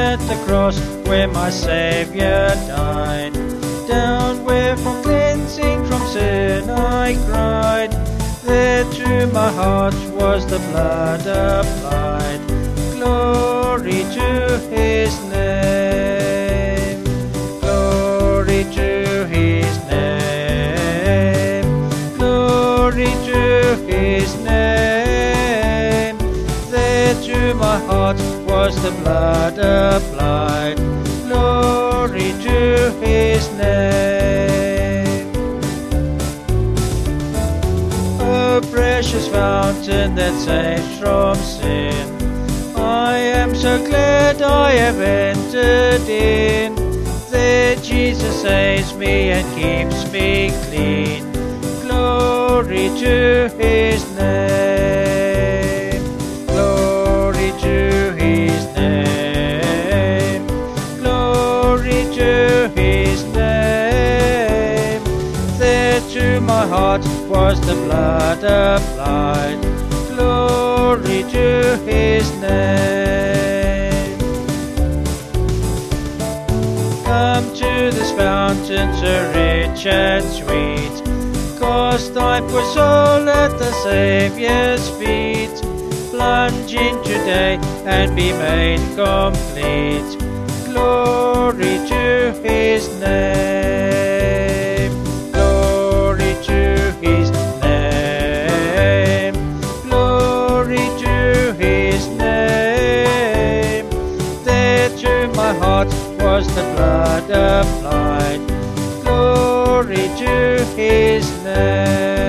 at the cross where my Saviour died. Down where from cleansing from sin I cried, there to my heart was the blood applied. Glory to His name, glory to His name, glory to His name. There to my heart was the blood applied. Glory to His name. O precious fountain that saves from sin, I am so glad I have entered in. There Jesus saves me and keeps me clean. Glory to His name, glory to His name, glory to His name. There to my heart was the blood applied. Glory to His name. Come to this fountain so rich and sweet, cast thy poor soul at the Saviour's feet. Plunge in today and be made complete. Glory to His name, glory to His name, glory to His name. There to my heart was the blood applied. Glory to His name.